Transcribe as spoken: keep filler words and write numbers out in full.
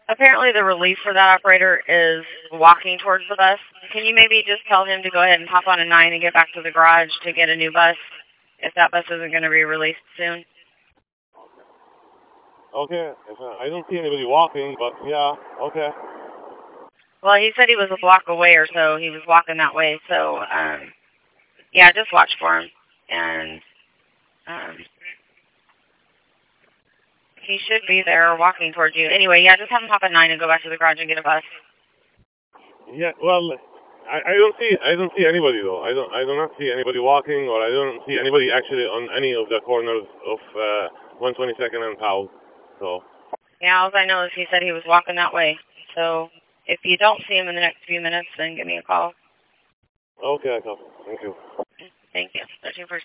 Apparently the relief for that operator is walking towards the bus. Can you maybe just tell him to go ahead and hop on a nine and get back to the garage to get a new bus if that bus isn't going to be released soon? Okay. I don't see anybody walking, but yeah, okay. Well, he said he was a block away or so. He was walking that way. So, um, yeah, just watch for him. And um, he should be there walking towards you. Anyway, yeah, just have him hop a nine and go back to the garage and get a bus. Yeah, well, I, I don't see I don't see anybody though. I don't I do not see anybody walking, or I don't see anybody actually on any of the corners of uh, one twenty-second and Powell. So. Yeah, all I know is he said he was walking that way. So if you don't see him in the next few minutes, then give me a call. Okay, I copy. Thank you. Thank you. thirteen first.